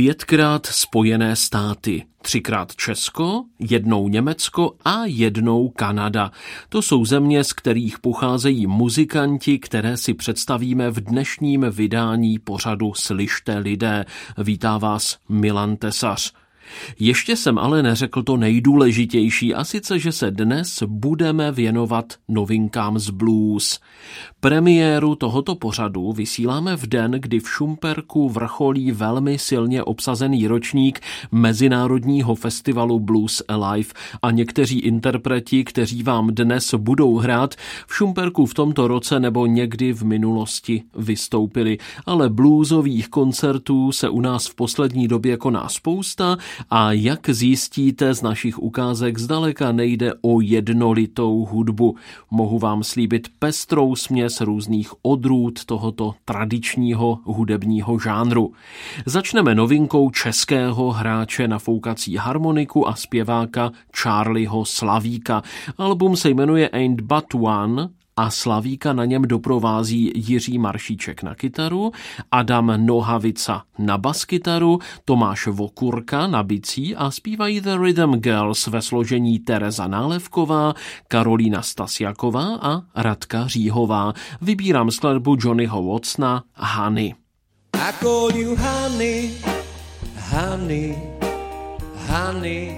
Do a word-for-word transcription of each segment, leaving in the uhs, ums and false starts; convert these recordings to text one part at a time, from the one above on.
pětkrát Spojené státy, třikrát Česko, jednou Německo a jednou Kanada. To jsou země, z kterých pocházejí muzikanti, které si představíme v dnešním vydání pořadu Slyšte lidé. Vítá vás Milan Tesař. Ještě jsem ale neřekl to nejdůležitější, a sice, že se dnes budeme věnovat novinkám z blues. Premiéru tohoto pořadu vysíláme v den, kdy v Šumperku vrcholí velmi silně obsazený ročník Mezinárodního festivalu Blues Alive a někteří interpreti, kteří vám dnes budou hrát, v Šumperku v tomto roce nebo někdy v minulosti vystoupili. Ale bluesových koncertů se u nás v poslední době koná spousta a jak zjistíte z našich ukázek, zdaleka nejde o jednolitou hudbu. Mohu vám slíbit pestrou směs různých odrůd tohoto tradičního hudebního žánru. Začneme novinkou českého hráče na foukací harmoniku a zpěváka Charlieho Slavíka. Album se jmenuje Ain't But One a Slavíka na něm doprovází Jiří Maršíček na kytaru, Adam Nohavica na baskytaru, Tomáš Vokurka na bicí a zpívají The Rhythm Girls ve složení Tereza Nálevková, Karolína Stasjaková a Radka Říhová. Vybírám skladbu Johnnyho Watsona Honey. I call you honey, honey, honey.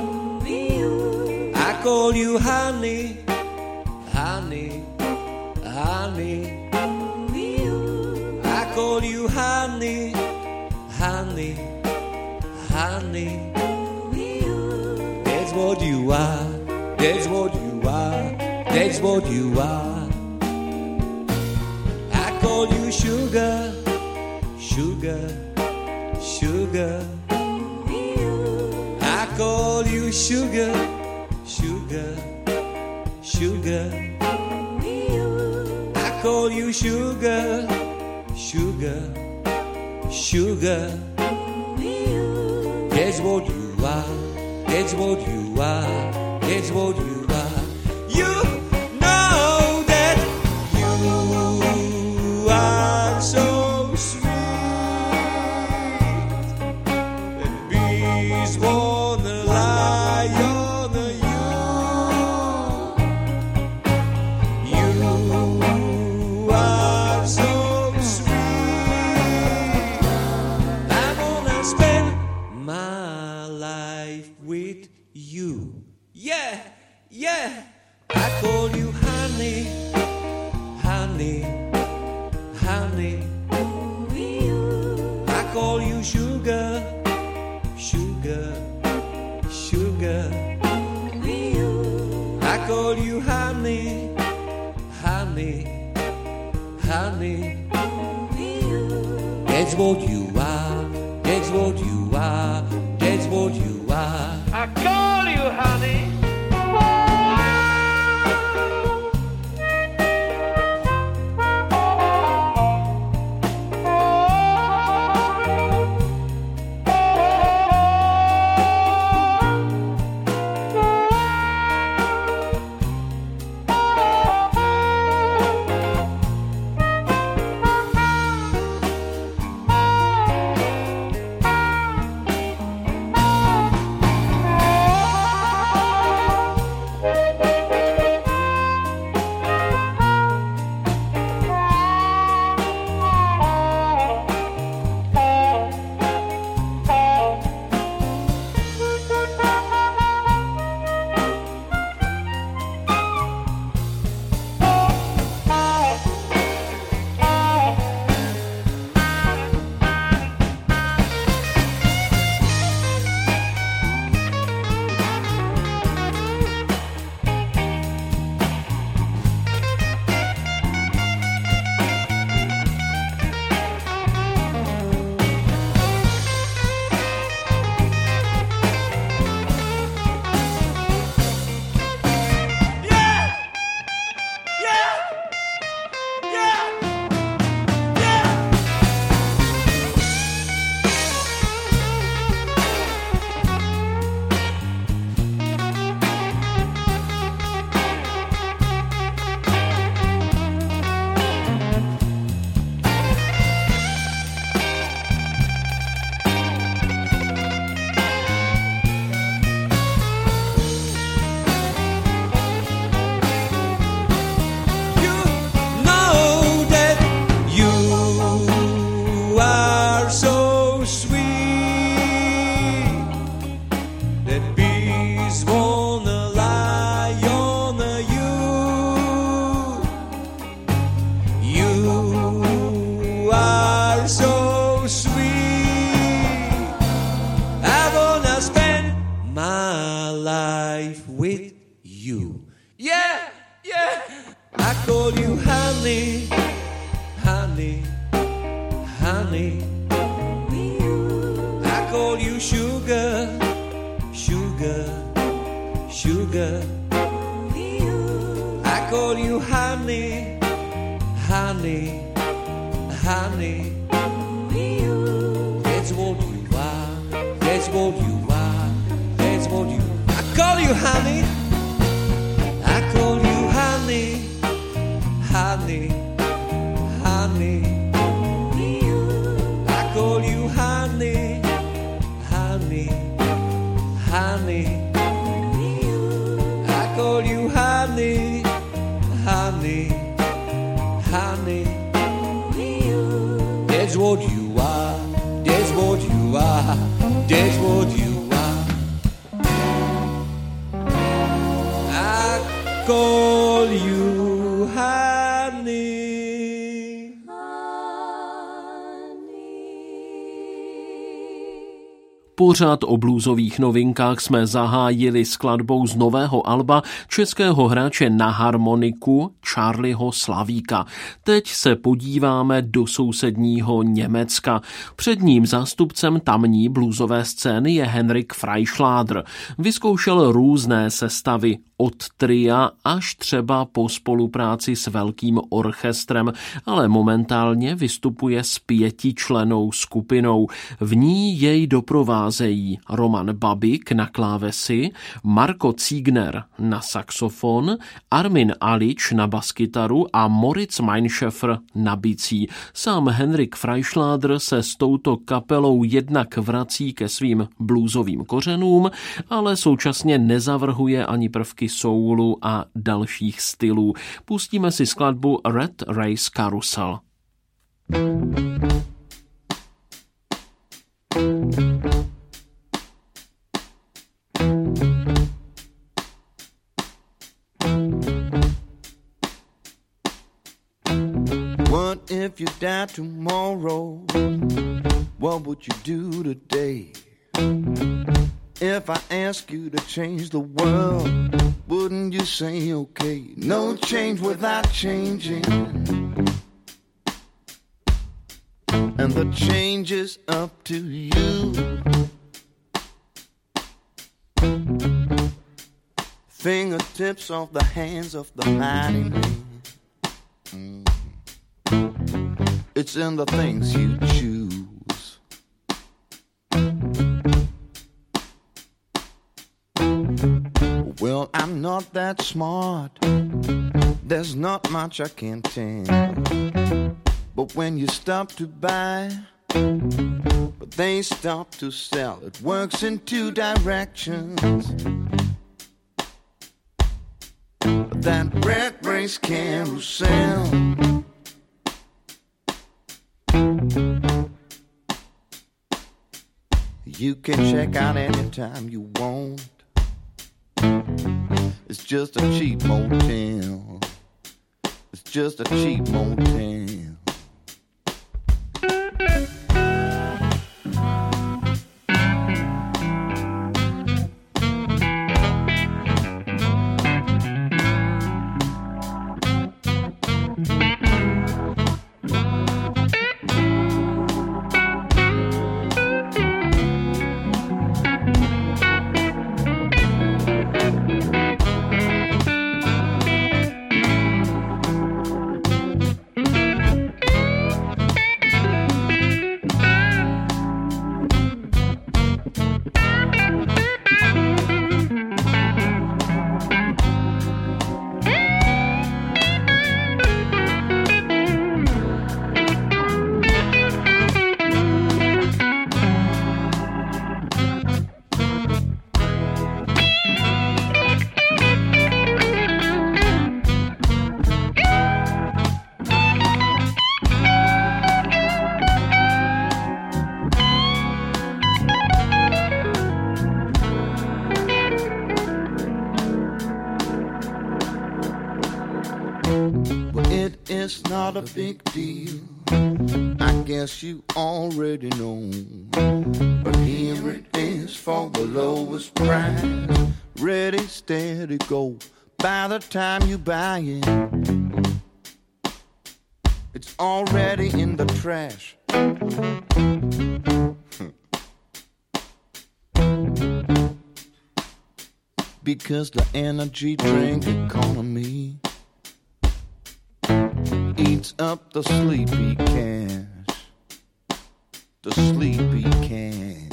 I call you honey, honey, honey. I call you honey, honey, honey. That's what you are, that's what you are, that's what you are. I call you sugar, sugar, sugar. I call you sugar, sugar, sugar. I call you sugar, sugar, sugar. That's what you are, that's what you are, that's what you are. You know that you are so sweet, and bees wanna lie on you. You are so sweet. I wanna spend my life with you. Yeah, yeah. I call you honey, honey, honey. I call you sugar, sugar, sugar. I call you honey, honey, honey. That's what you are, that's what you are, that's what you are. I call you honey. you. Yeah, yeah. I call you honey, honey, honey. I call you sugar, sugar, sugar. I call you honey, honey, honey. That's what you are, that's what you are, that's what you are. I call you honey, I call you honey, honey, honey. I call you honey, honey, honey. I call you honey, honey, honey. That's what you are, that's what you are, that's what you are. I call you honey. Pořád o bluesových novinkách jsme zahájili skladbou z nového alba českého hráče na harmoniku Charlieho Slavíka. Teď se podíváme do sousedního Německa. Předním zástupcem tamní bluesové scény je Henrik Freischlader. Vyzkoušel různé sestavy od tria až třeba po spolupráci s velkým orchestrem, ale momentálně vystupuje s pětičlennou skupinou. V ní jej doprovázejí Roman Babik na klávesy, Marko Ziegner na saxofon, Armin Alič na baskytaru a Moritz Meinschäfer na bicí. Sám Henrik Freischlader se s touto kapelou jednak vrací ke svým bluesovým kořenům, ale současně nezavrhuje ani prvky soulu a dalších stylů. Pustíme si skladbu Red Race Carousel. What if you died tomorrow? What would you do today? If I ask you to change the world, wouldn't you say okay? No change without changing. And the change is up to you. Fingertips off the hands of the mighty man. It's in the things you choose. Well, I'm not that smart. There's not much I can tell. But when you stop to buy, but they stop to sell, it works in two directions. That red race carousel. You can check out anytime you want. It's just a cheap motel. It's just a cheap motel. It's not a big deal. I guess you already know. But here it is for the lowest price. Ready, steady, go. By the time you buy it, it's already in the trash. Because the energy drink economy eats up the sleepy cash, the sleepy cash.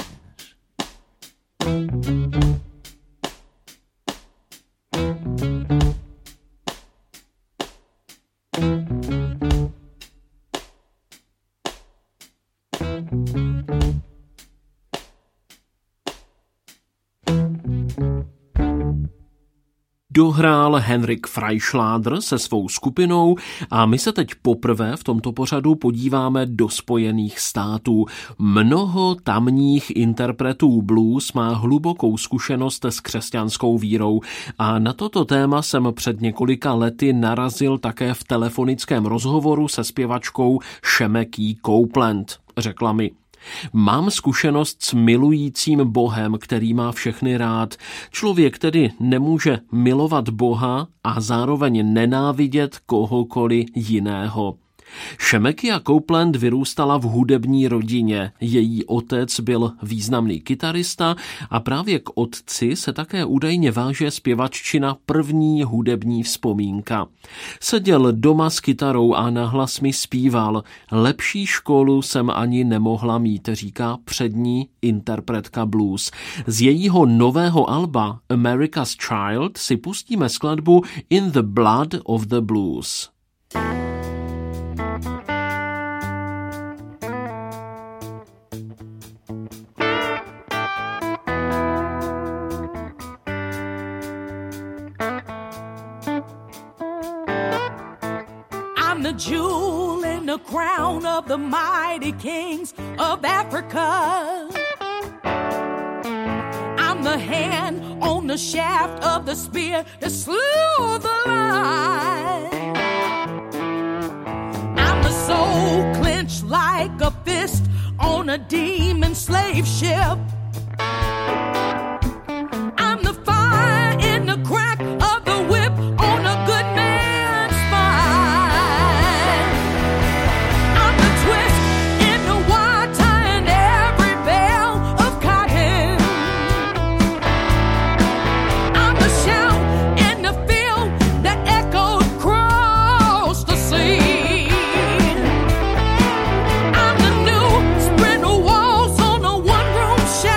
Dohrál Henrik Freischlader se svou skupinou a my se teď poprvé v tomto pořadu podíváme do Spojených států. Mnoho tamních interpretů blues má hlubokou zkušenost s křesťanskou vírou a na toto téma jsem před několika lety narazil také v telefonickém rozhovoru se zpěvačkou Shemeky Copeland. Řekla mi: mám zkušenost s milujícím Bohem, který má všechny rád. Člověk tedy nemůže milovat Boha a zároveň nenávidět kohokoliv jiného. Shemeky Copeland vyrůstala v hudební rodině. Její otec byl významný kytarista a právě k otci se také údajně váže zpěvaččina První hudební vzpomínka. Seděl doma s kytarou a nahlas mi zpíval. Lepší školu jsem ani nemohla mít, říká přední interpretka blues. Z jejího nového alba America's Child si pustíme skladbu In the Blood of the Blues. The jewel in the crown of the mighty kings of Africa. I'm the hand on the shaft of the spear that slew the lion. I'm the soul clenched like a fist on a demon slave ship. I'm the fire in the crack of the whip on a good man's spine. Shut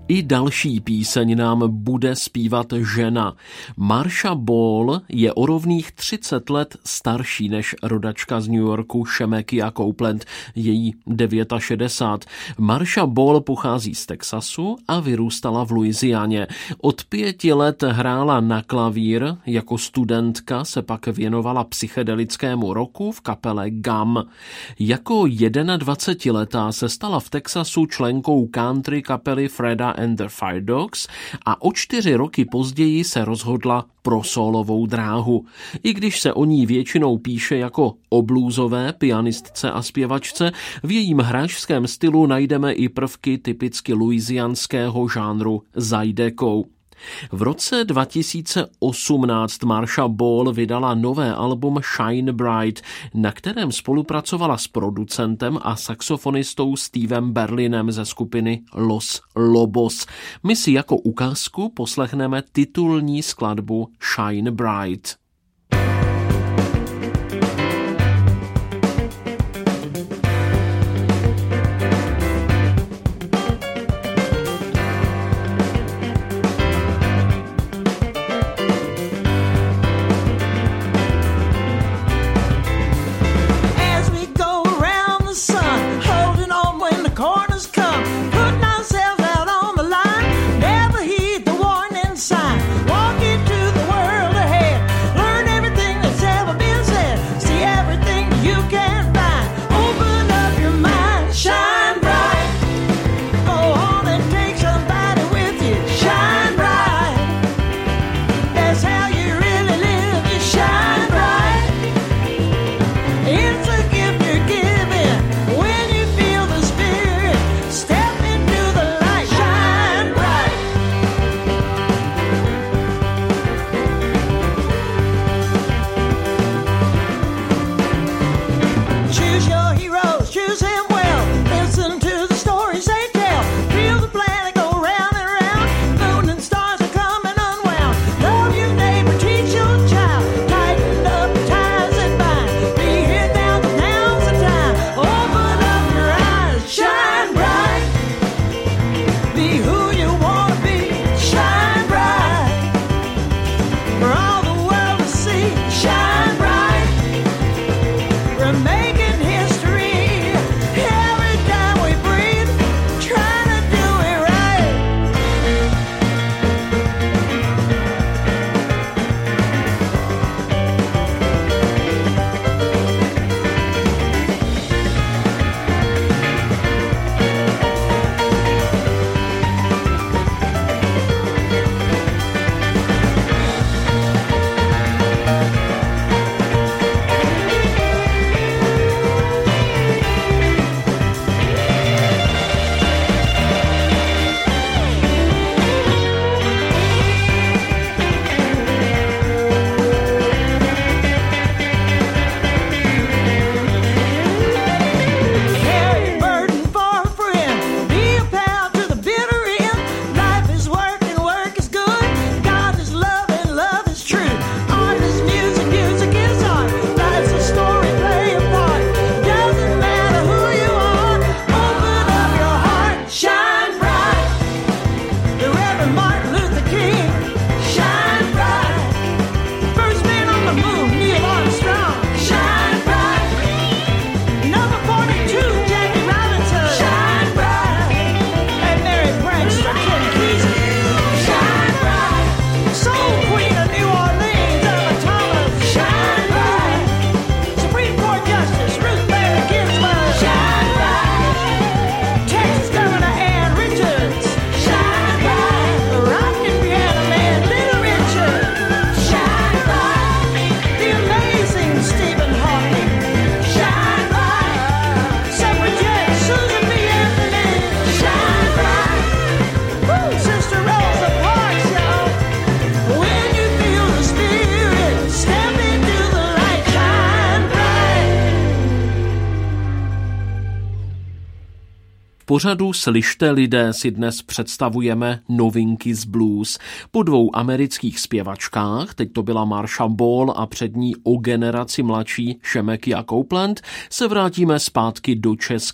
I další píseň nám bude zpívat žena. Marsha Ball je o rovných třicet let starší než rodačka z New Yorku Shemekia Copeland, její šedesát devět. Marsha Ball pochází z Texasu a vyrůstala v Louisianě. Od pěti let hrála na klavír, jako studentka se pak věnovala psychedelickému roku v kapele Gum. Jako jednadvacetiletá se stala v Texasu členkou country kapely Freda and the Fire Dogs a o čtyři roky později se rozhodla pro sólovou dráhu. I když se o ní většinou píše jako o bluesové pianistce a zpěvačce, v jejím hráčském stylu najdeme i prvky typicky louisianského žánru zydeco. V roce dva tisíce osmnáct Marsha Ball vydala nové album Shine Bright, na kterém spolupracovala s producentem a saxofonistou Stevem Berlinem ze skupiny Los Lobos. My si jako ukázku poslechneme titulní skladbu Shine Bright. pořadu Slyšte lidé si dnes představujeme novinky z blues. Po dvou amerických zpěvačkách, teď to byla Marsha Ball a před ní o generaci mladší Shemekia Copeland, se vrátíme zpátky do Česka.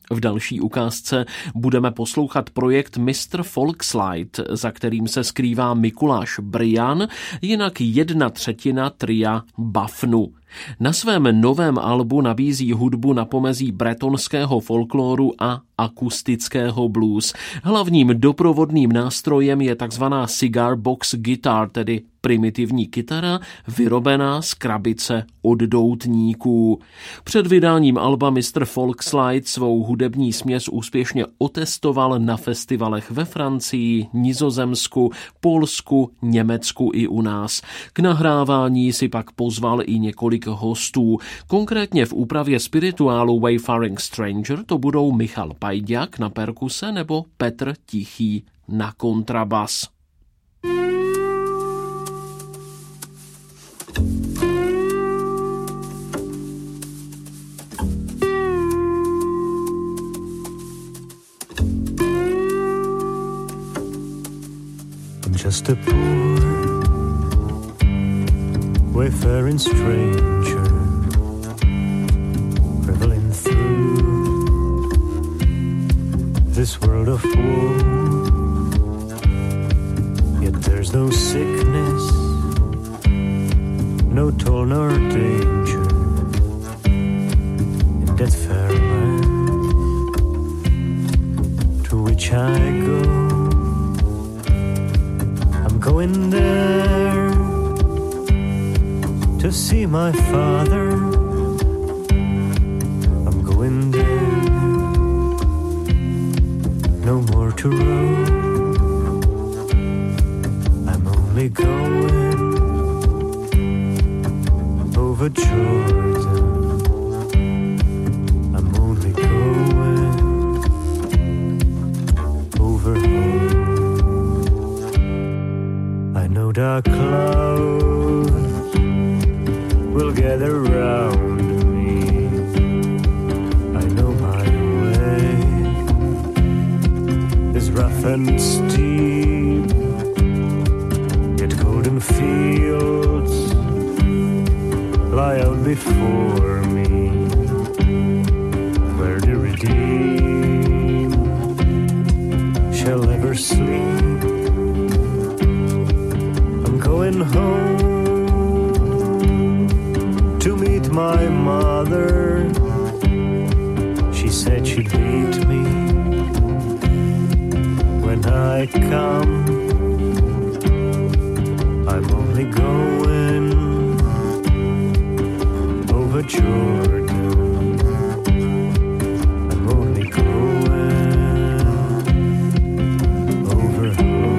V další ukázce budeme poslouchat projekt mister Folkslide, za kterým se skrývá Mikuláš Brian, jinak jedna třetina tria Bafnu. Na svém novém albu nabízí hudbu na pomezí bretonského folkloru a akustického blues. Hlavním doprovodným nástrojem je takzvaná cigar box guitar, tedy primitivní kytara, vyrobená z krabice od doutníků. Před vydáním alba mister Folkslide svou hudební směs úspěšně otestoval na festivalech ve Francii, Nizozemsku, Polsku, Německu i u nás. K nahrávání si pak pozval i několik hostů. Konkrétně v úpravě spirituálu Wayfaring Stranger to budou Michal Pajďák na perkuse nebo Petr Tichý na kontrabas. Just a poor wayfaring stranger traveling through this world of woe. Yet there's no sickness, no toil nor danger in that fair land to which I go. Going there to see my father. I'm going there no more to roam. I'm only going over Jordan. I'm only going over home. Dark clouds will gather round me. I know my way is rough and steep, yet golden fields lie out before me, where the redeemed shall ever sleep. Going home to meet my mother. She said she'd meet me when I come. I'm only going over Jordan. I'm only going over home.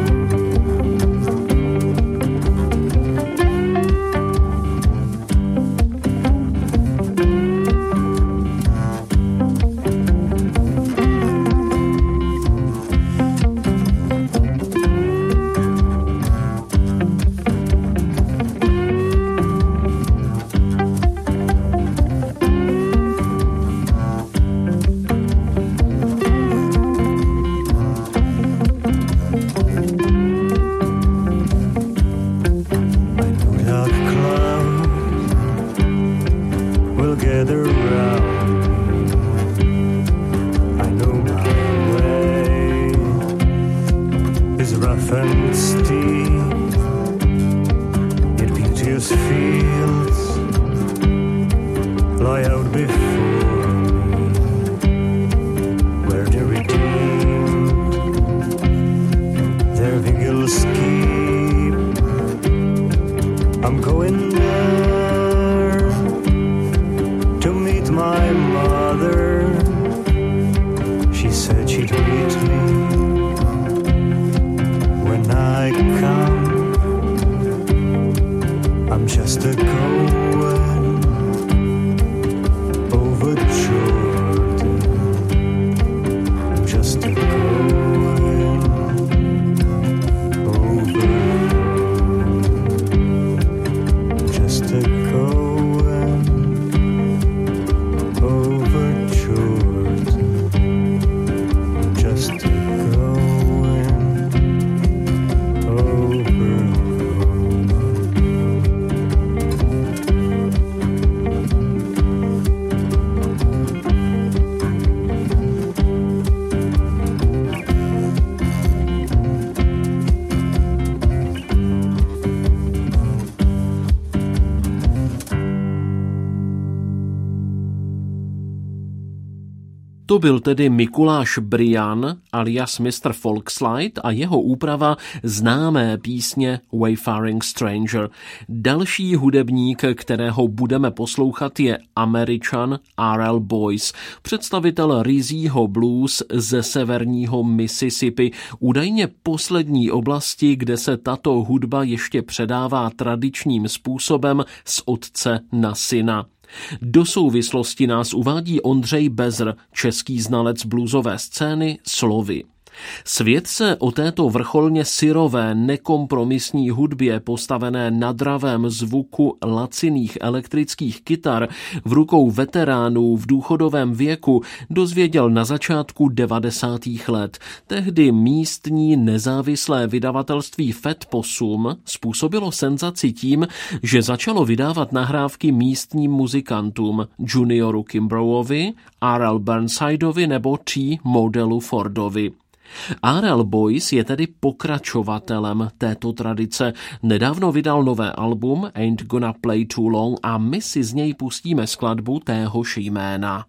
To byl tedy Mikuláš Brian alias mister Folkslide a jeho úprava známé písně Wayfaring Stranger. Další hudebník, kterého budeme poslouchat, je Američan R L Boyce, představitel ryzího blues ze severního Mississippi, údajně poslední oblasti, kde se tato hudba ještě předává tradičním způsobem z otce na syna. Do souvislosti nás uvádí Ondřej Bezr, český znalec bluesové scény, slovy. Svět se o této vrcholně syrové, nekompromisní hudbě postavené na dravém zvuku laciných elektrických kytar v rukou veteránů v důchodovém věku dozvěděl na začátku devadesátých let. Tehdy místní nezávislé vydavatelství Fat Possum způsobilo senzaci tím, že začalo vydávat nahrávky místním muzikantům Junioru Kimbroughovi, R L Burnsideovi nebo T. Modelu Fordovi. R L Boyce je tedy pokračovatelem této tradice. Nedávno vydal nové album Ain't Gonna Play Too Long a my si z něj pustíme skladbu téhož jména.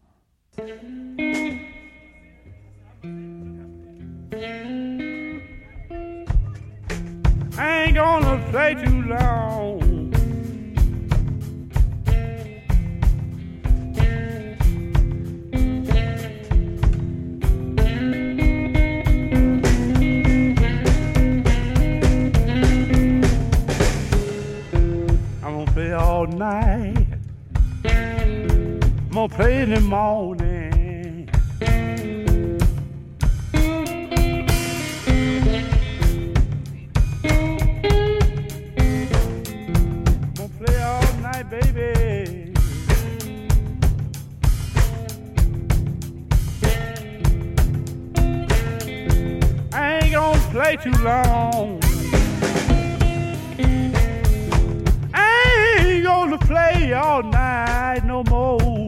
Ain't gonna play too long. Play all night, I'm gonna play in the morning. I'm gonna play all night, baby. I ain't gonna play too long. Gonna play all night no more.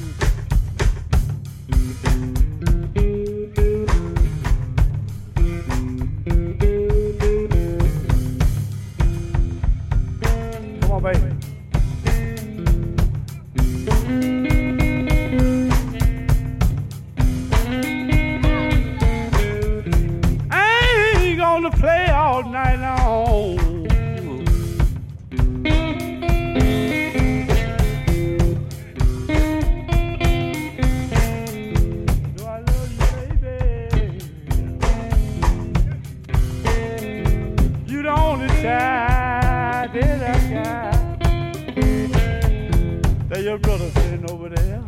Come on, baby. I ain't gonna play all night long. That your brother sitting over there.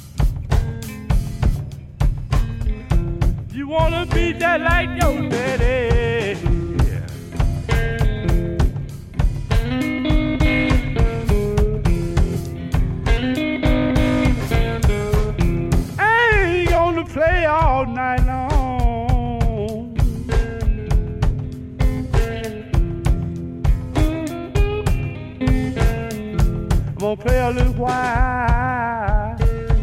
You wanna be that like your daddy. Yeah. I ain't gonna play all night long. I'm gonna play a little while.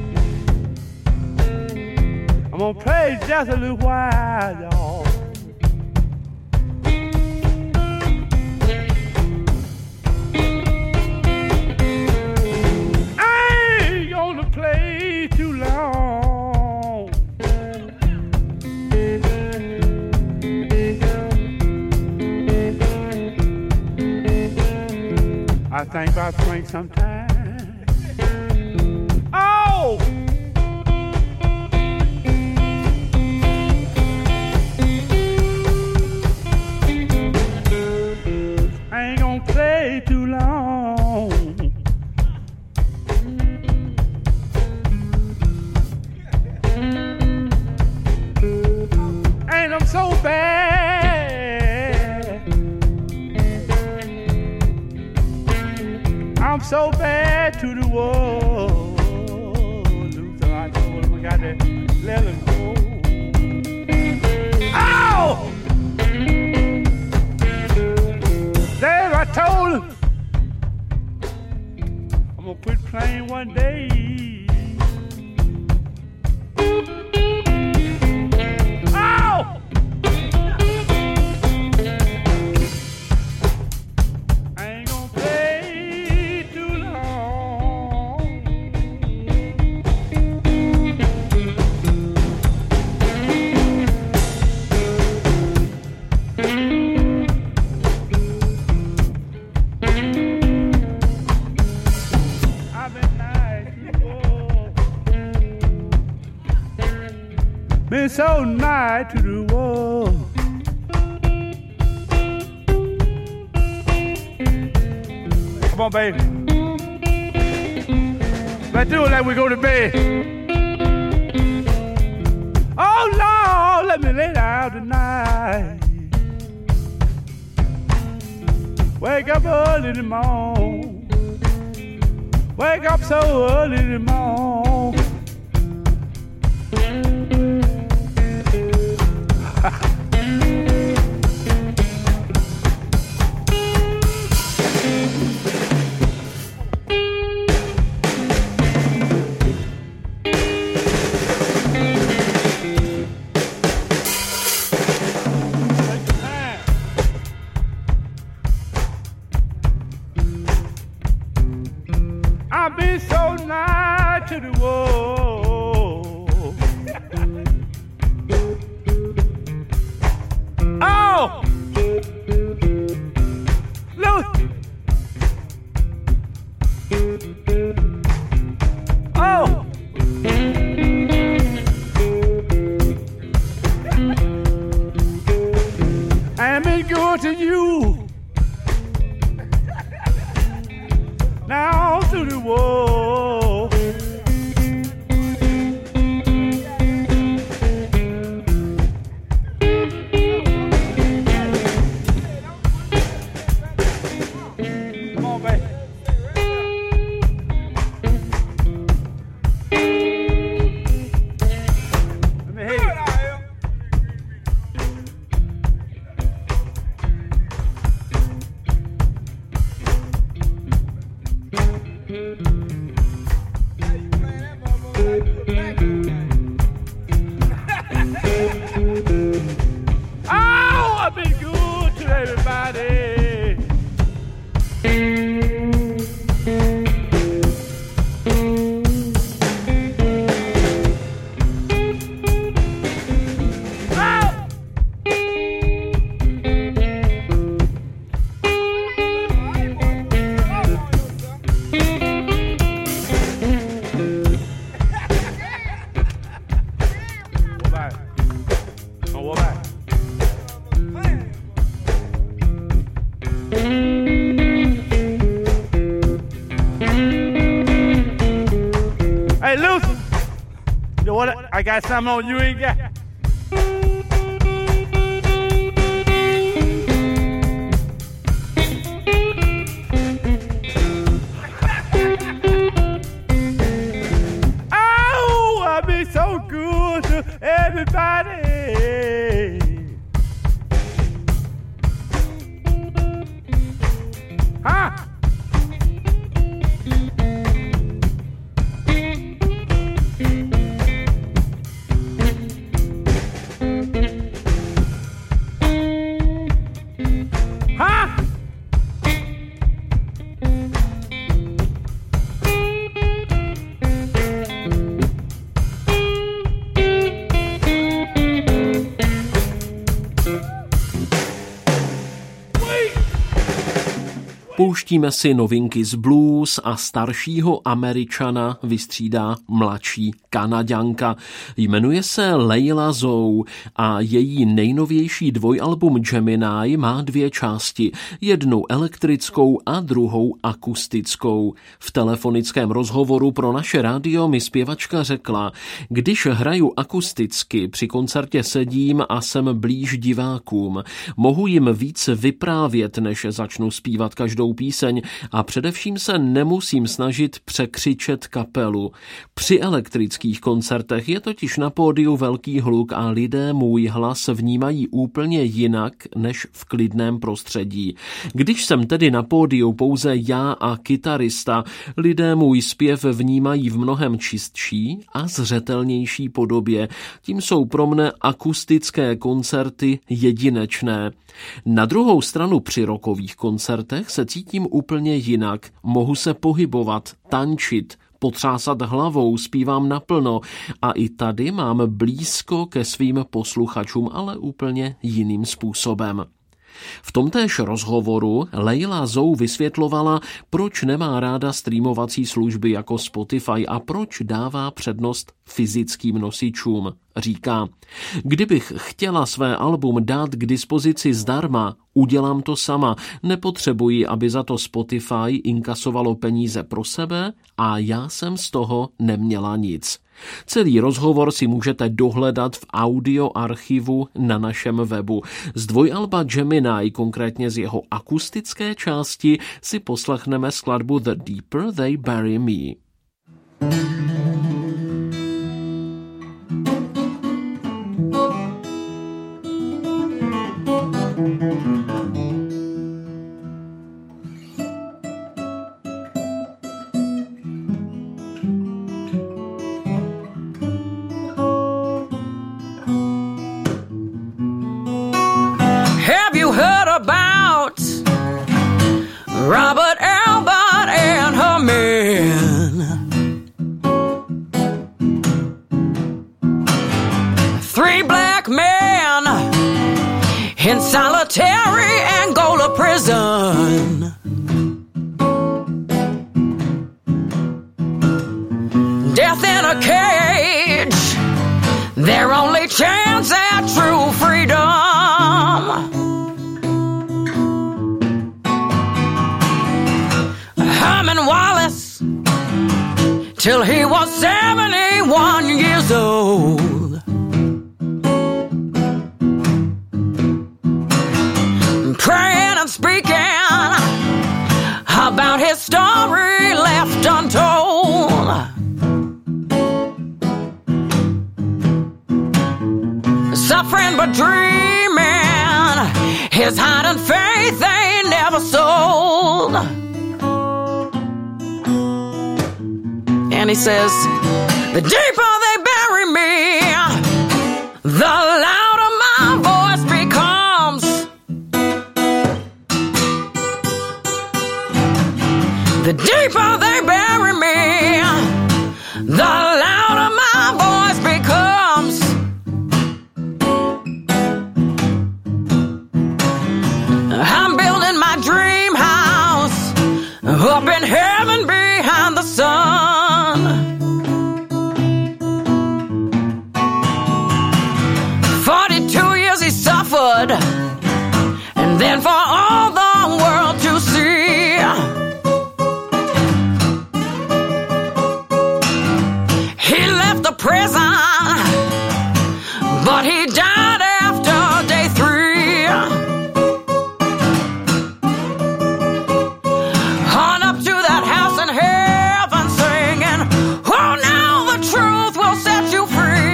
I'm gonna play just a little while, y'all. I ain't gonna play too long. I think about swing sometime. Oh! I ain't gonna play too long. And I'm so bad. I'm so bad to the world. Luther, I told him I got to let him go. Oh! There I told him I'm gonna quit playing one day. Oh! I ain't gonna play too long. been so nigh to the wall. Come on, baby. Let's do it like we go to bed. Oh, Lord, let me lay down tonight. Wake up early in the morning. Wake up so early in the morning. I've been so nigh to the wall. Oh! Look! Oh! I been good to you. Now to the wall. Come on, baby. Let me hear you. Oh, I've been good to everybody. Hey, Luther, you know what? I got something on you ain't got. Oh, I've been so good to everybody. Huh? Pouštíme si novinky z blues a staršího Američana vystřídá mladší Kanaďanka. Jmenuje se Leila Zou a její nejnovější dvojalbum Gemini má dvě části, jednu elektrickou a druhou akustickou. V telefonickém rozhovoru pro naše rádio mi zpěvačka řekla: když hraju akusticky, při koncertě sedím a jsem blíž divákům. Mohu jim víc vyprávět, než začnu zpívat každou píseň a především se nemusím snažit překřičet kapelu. Při elektrických koncertech je totiž na pódiu velký hluk a lidé můj hlas vnímají úplně jinak než v klidném prostředí. Když jsem tedy na pódiu pouze já a kytarista, lidé můj zpěv vnímají v mnohem čistší a zřetelnější podobě. Tím jsou pro mne akustické koncerty jedinečné. Na druhou stranu při rockových koncertech se cítím úplně jinak. Mohu se pohybovat, tančit, potřásat hlavou, zpívám naplno a i tady mám blízko ke svým posluchačům, ale úplně jiným způsobem. V tomtéž rozhovoru Leila Zou vysvětlovala, proč nemá ráda streamovací služby jako Spotify a proč dává přednost fyzickým nosičům. říká: Kdybych chtěla své album dát k dispozici zdarma, udělám to sama. Nepotřebuji, aby za to Spotify inkasovalo peníze pro sebe a já jsem z toho neměla nic. Celý rozhovor si můžete dohledat v audioarchivu na našem webu. Z dvojalba Gemini, konkrétně z jeho akustické části, si poslechneme skladbu The Deeper They Bury Me. Robert Albert and her men. Three black men in solitary Angola prison. Death in a cage, their only chance at true freedom. Herman Wallace, till he was seventy-one years old. Praying and speaking about his story left untold. Suffering but dreaming, his heart and faith they never sold. And he says, the deeper they bury me, the louder my voice becomes. The deeper they bury me, the louder my voice becomes. I'm building my dream house up in heaven behind the sun. Forty-two years he suffered, and then for all the world to see, he left the prison, but he died after day three. On up to that house in heaven singing, oh now the truth will set you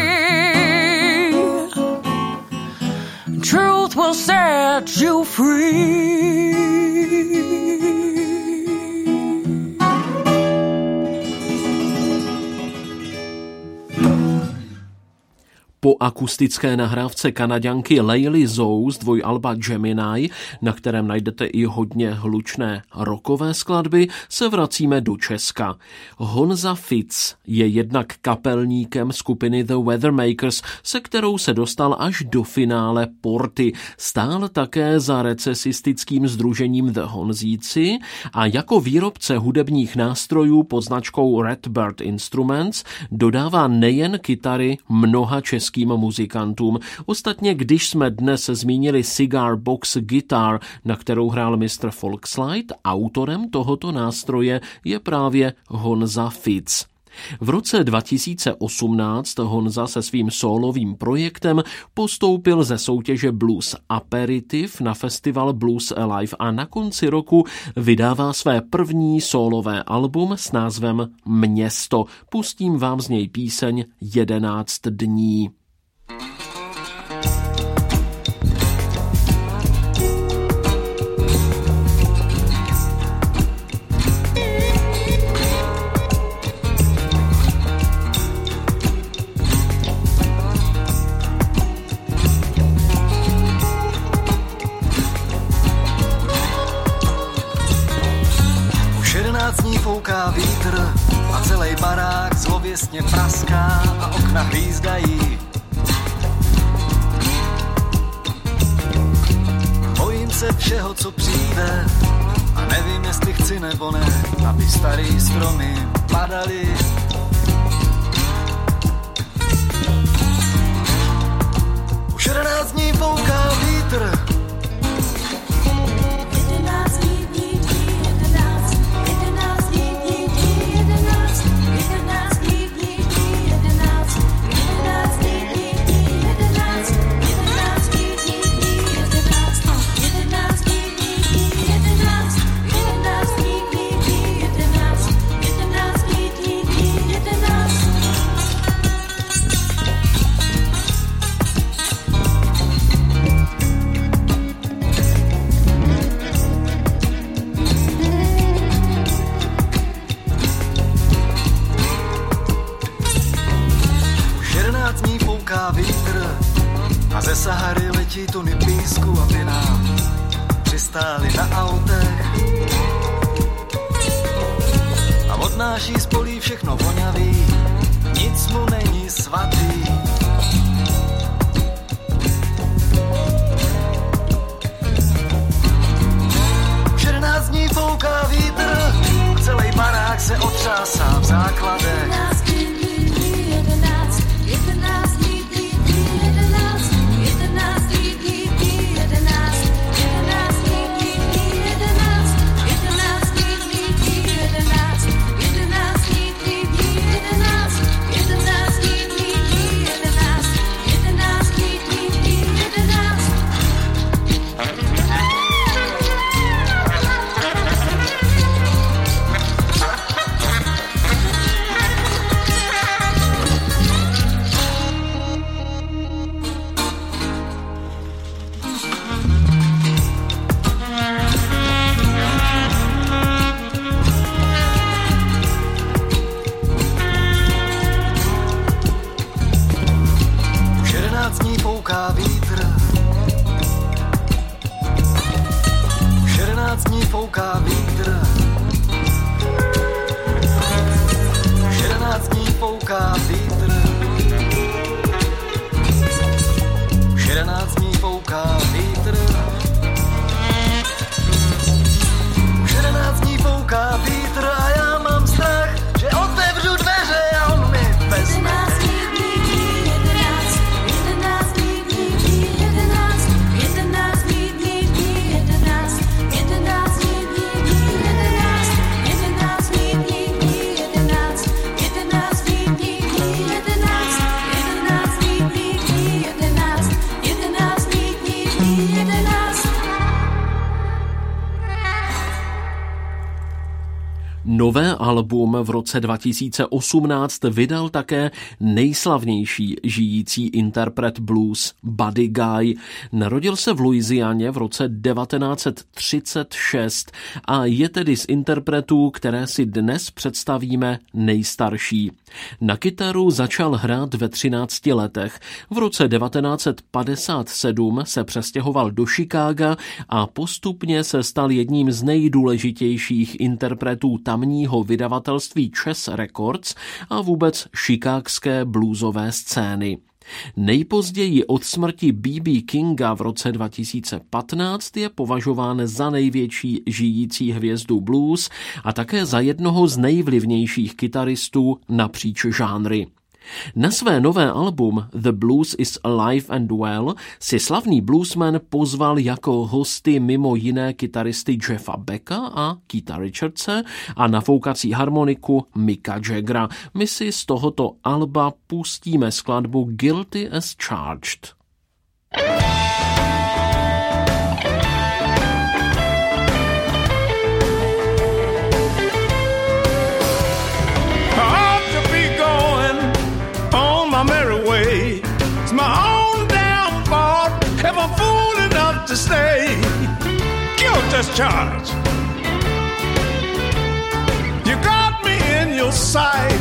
free. Truth will set you free. Po akustické nahrávce Kanaďanky Leily Zou z dvojalba Gemini, na kterém najdete i hodně hlučné rockové skladby, se vracíme do Česka. Honza Fitz je jednak kapelníkem skupiny The Weathermakers, se kterou se dostal až do finále Porty. Stál také za recesistickým sdružením The Honzíci a jako výrobce hudebních nástrojů pod značkou Redbird Instruments dodává nejen kytary mnoha českým muzikantům. Ostatně, když jsme dnes zmínili Cigar Box Guitar, na kterou hrál mistr Folkslide, autorem tohoto nástroje je právě Honza Fitz. V roce dva tisíce osmnáct Honza se svým sólovým projektem postoupil ze soutěže Blues Aperitif na festival Blues Alive a na konci roku vydává své první sólové album s názvem Město. Pustím vám z něj píseň jedenáct dní. Fouká vítr a celý barák zlověstně praská a okna hvízdají. Bojím se všeho, co přijde a nevím, jestli chci nebo ne, aby starý stromy padaly. fouká vítr a ze Sahary letí tuny písku, aby nám přistáli na autech a odnáší z polí všechno vonavý, nic mu není svatý. čtrnáct dní fouká vítr, celý barák se otřásá v základech. Nové album v roce dva tisíce osmnáct vydal také nejslavnější žijící interpret blues Buddy Guy. Narodil se v Louisianě v roce devatenáct set třicet šest a je tedy z interpretů, které si dnes představíme, nejstarší. Na kytaru začal hrát ve třinácti letech. V roce devatenáct set padesát sedm se přestěhoval do Chicaga a postupně se stal jedním z nejdůležitějších interpretů tamního vydavatelství Chess Records a vůbec chicagské bluesové scény. Nejpozději od smrti B B Kinga v roce dva tisíce patnáct je považován za největší žijící hvězdu blues a také za jednoho z nejvlivnějších kytaristů napříč žánry. Na své nové album The Blues is Alive and Well si slavný bluesman pozval jako hosty mimo jiné kytaristy Jeffa Becka a Keitha Richardse a na foukací harmoniku Micka Jaggera. My si z tohoto alba pustíme skladbu Guilty as Charged. To stay, guilt as charged. You got me in your sight.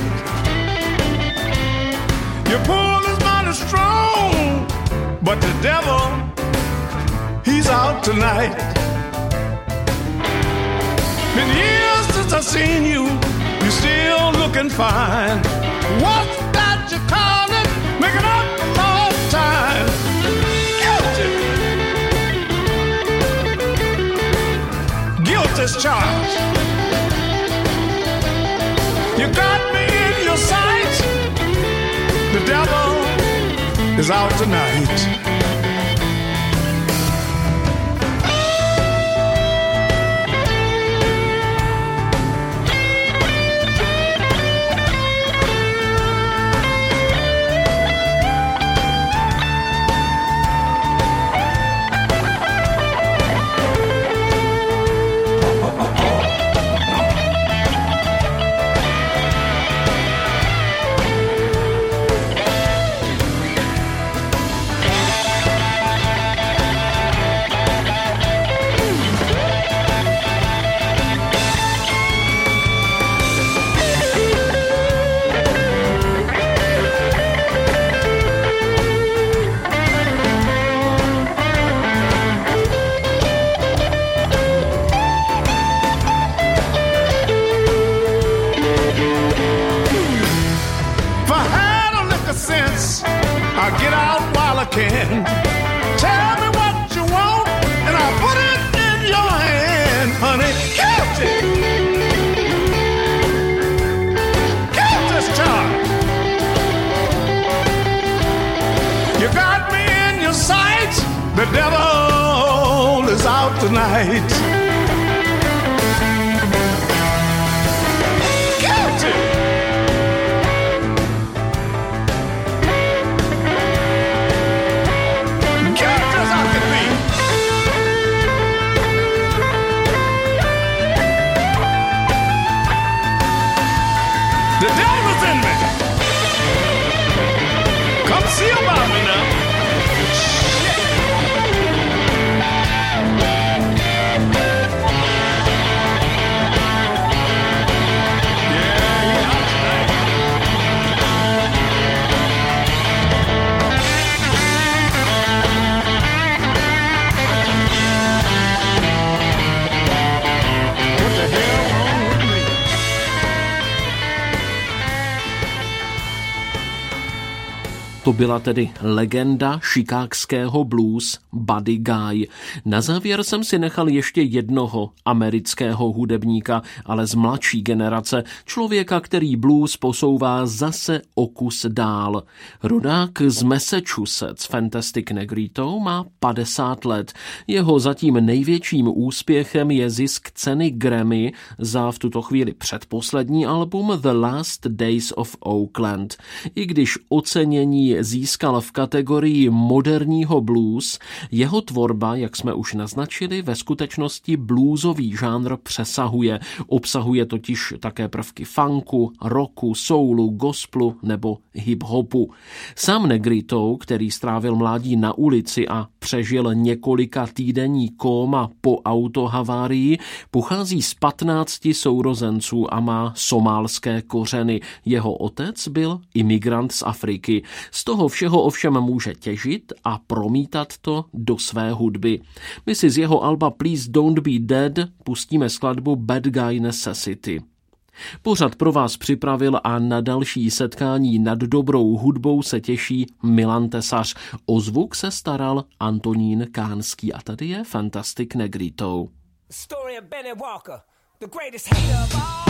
Your pull is mighty strong, but the devil, he's out tonight. Been years since I've seen you, you're still looking fine. What's that you call it? Making up for lost time. This charge. You got me in your sight. The devil is out tonight. I'll get out while I can. Tell me what you want, and I'll put it in your hand, honey. Catch it! Catch this charge! You got me in your sights. The devil is out tonight. Catch it! Catch as I can be. The devil's in me. Come see about me now. To byla tedy legenda chicagského blues Buddy Guy. Na závěr jsem si nechal ještě jednoho amerického hudebníka, ale z mladší generace, člověka, který blues posouvá zase o kus dál. Rodák z Massachusetts, Fantastic Negrito, má padesát let. Jeho zatím největším úspěchem je zisk ceny Grammy za v tuto chvíli předposlední album The Last Days of Oakland. I když ocenění získal v kategorii moderního blues, jeho tvorba, jak jsme už naznačili, ve skutečnosti bluesový žánr přesahuje. Obsahuje totiž také prvky funku, rocku, soulu, gospelu nebo hip-hopu. Sám Negrito, který strávil mládí na ulici a přežil několika týdenní kóma po autohavárii, pochází z patnácti sourozenců a má somálské kořeny. Jeho otec byl imigrant z Afriky. Z toho všeho ovšem může těžit a promítat to do své hudby. My si z jeho alba Please Don't Be Dead pustíme skladbu Bad Guy Necessity. Pořad pro vás připravil a na další setkání nad dobrou hudbou se těší Milan Tesař. O zvuk se staral Antonín Kánský a tady je Fantastic Negrito. Story of Benny Walker, the greatest hater of all.